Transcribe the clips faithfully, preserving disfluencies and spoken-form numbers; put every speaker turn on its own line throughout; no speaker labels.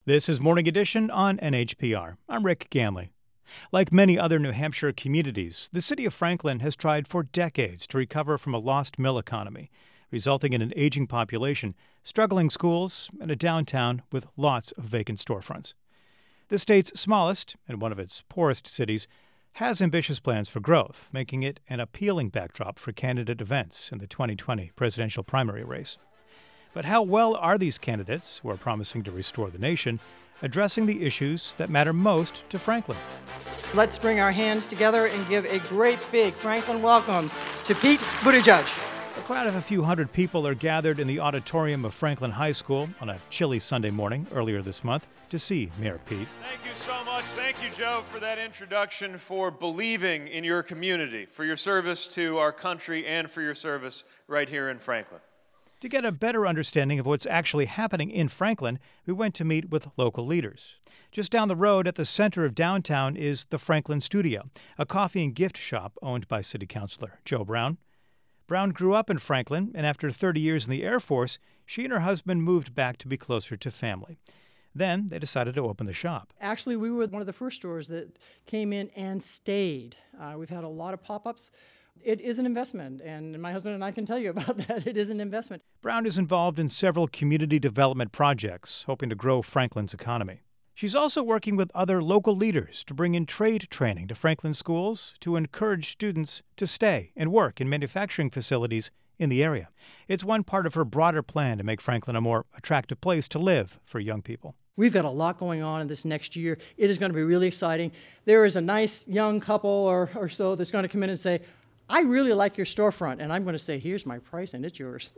This is Morning Edition on N H P R. I'm Rick Ganley. Like many other New Hampshire communities, the city of Franklin has tried for decades to recover from a lost mill economy, resulting in an aging population, struggling schools, and a downtown with lots of vacant storefronts. The state's smallest and one of its poorest cities has ambitious plans for growth, making it an appealing backdrop for candidate events in the twenty twenty presidential primary race. But how well are these candidates, who are promising to restore the nation, addressing the issues that matter most to Franklin?
Let's bring our hands together and give a great big Franklin welcome to Pete Buttigieg.
A crowd of a few hundred people are gathered in the auditorium of Franklin High School on a chilly Sunday morning earlier this month to see Mayor Pete.
Thank you so much. Thank you, Joe, for that introduction, for believing in your community, for your service to our country, and for your service right here in Franklin.
To get a better understanding of what's actually happening in Franklin, we went to meet with local leaders. Just down the road at the center of downtown is the Franklin Studio, a coffee and gift shop owned by City Councilor Joe Brown. Brown grew up in Franklin, and after thirty years in the Air Force, she and her husband moved back to be closer to family. Then they decided to open the shop.
Actually, we were one of the first stores that came in and stayed. Uh, we've had a lot of pop-ups. It is an investment, and my husband and I can tell you about that. It is an investment.
Brown is involved in several community development projects, hoping to grow Franklin's economy. She's also working with other local leaders to bring in trade training to Franklin schools to encourage students to stay and work in manufacturing facilities in the area. It's one part of her broader plan to make Franklin a more attractive place to live for young people.
We've got a lot going on in this next year. It is going to be really exciting. There is a nice young couple or, or so that's going to come in and say, I really like your storefront, and I'm going to say, here's my price, and it's yours.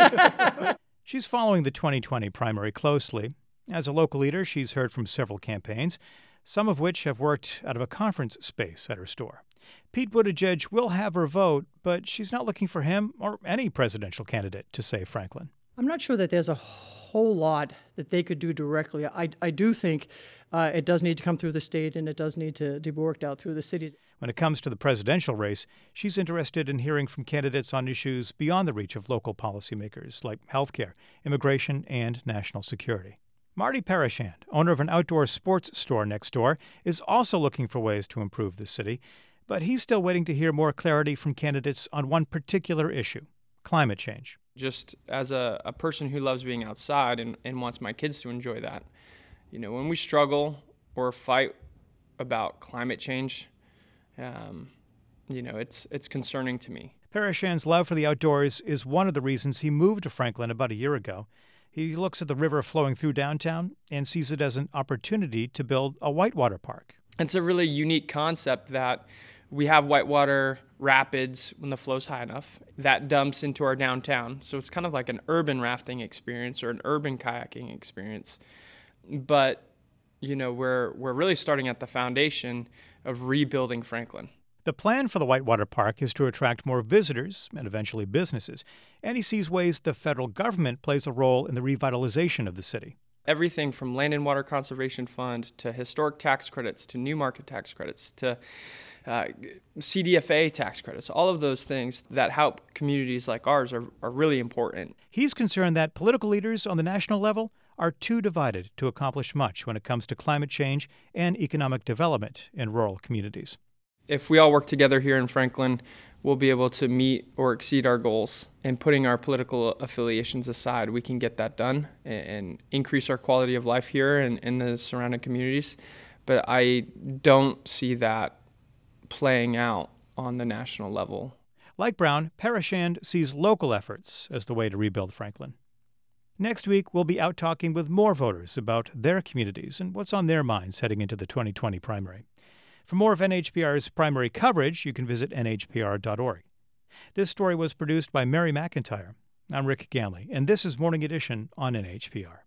She's following the twenty twenty primary closely. As a local leader, she's heard from several campaigns, some of which have worked out of a conference space at her store. Pete Buttigieg will have her vote, but she's not looking for him or any presidential candidate to save Franklin.
I'm not sure that there's a whole lot that they could do directly. I, I do think uh, it does need to come through the state, and it does need to, to be worked out through the cities.
When it comes to the presidential race, she's interested in hearing from candidates on issues beyond the reach of local policymakers like healthcare, immigration, and national security. Marty Parashand, owner of an outdoor sports store next door, is also looking for ways to improve the city, but he's still waiting to hear more clarity from candidates on one particular issue: climate change.
Just as a, a person who loves being outside and, and wants my kids to enjoy that, you know, when we struggle or fight about climate change, um, you know, it's it's concerning to me.
Parashand's love for the outdoors is one of the reasons he moved to Franklin about a year ago. He looks at the river flowing through downtown and sees it as an opportunity to build a whitewater park.
It's a really unique concept that we have whitewater rapids when the flow's high enough that dumps into our downtown. So it's kind of like an urban rafting experience or an urban kayaking experience. But, you know, we're we're really starting at the foundation of rebuilding Franklin.
The plan for the Whitewater Park is to attract more visitors and eventually businesses, and he sees ways the federal government plays a role in the revitalization of the city.
Everything from Land and Water Conservation Fund to historic tax credits to new market tax credits to uh, C D F A tax credits, all of those things that help communities like ours are, are really important.
He's concerned that political leaders on the national level are too divided to accomplish much when it comes to climate change and economic development in rural communities.
If we all work together here in Franklin, we'll be able to meet or exceed our goals. And putting our political affiliations aside, we can get that done and increase our quality of life here and in the surrounding communities. But I don't see that playing out on the national level.
Like Brown, Parashand sees local efforts as the way to rebuild Franklin. Next week, we'll be out talking with more voters about their communities and what's on their minds heading into the twenty twenty primary. For more of N H P R's primary coverage, you can visit N H P R dot org. This story was produced by Mary McIntyre. I'm Rick Ganley, and this is Morning Edition on N H P R.